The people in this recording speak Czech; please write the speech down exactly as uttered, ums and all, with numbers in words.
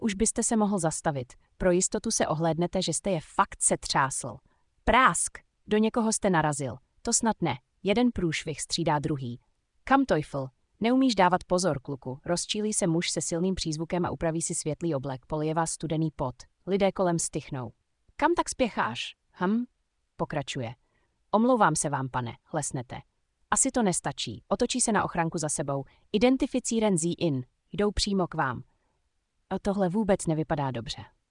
Už byste se mohl zastavit. Pro jistotu se ohlédnete, že jste je fakt setřásl. Prásk! Do někoho jste narazil. To snad ne. Jeden průšvih střídá druhý. Kam Teufel? Neumíš dávat pozor, kluku. Rozčílí se muž se silným přízvukem a upraví si světlý oblek, polije vás studený pot. Lidé kolem stychnou. Kam tak spěcháš? Hm? Pokračuje. Omlouvám se vám, pane, hlesnete. Asi to nestačí. Otočí se na ochranku za sebou. Identifizieren Sie in. Jdou přímo k vám. A tohle vůbec nevypadá dobře.